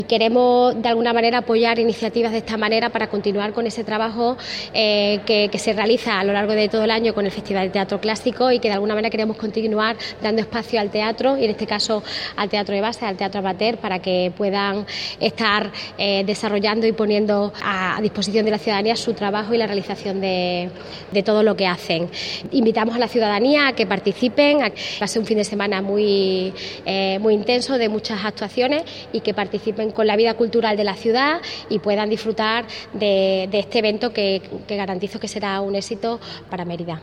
Queremos de alguna manera apoyar iniciativas de esta manera para continuar con ese trabajo que se realiza a lo largo de todo el año con el Festival de Teatro Clásico y que de alguna manera queremos continuar dando espacio al teatro y en este caso al teatro de base, al teatro amateur, para que puedan estar desarrollando y poniendo a disposición de la ciudadanía su trabajo y la realización de todo lo que hacen. Invitamos a la ciudadanía a que participen, va a ser un fin de semana muy intenso de muchas actuaciones y que participen con la vida cultural de la ciudad y puedan disfrutar de este evento que garantizo que será un éxito para Mérida.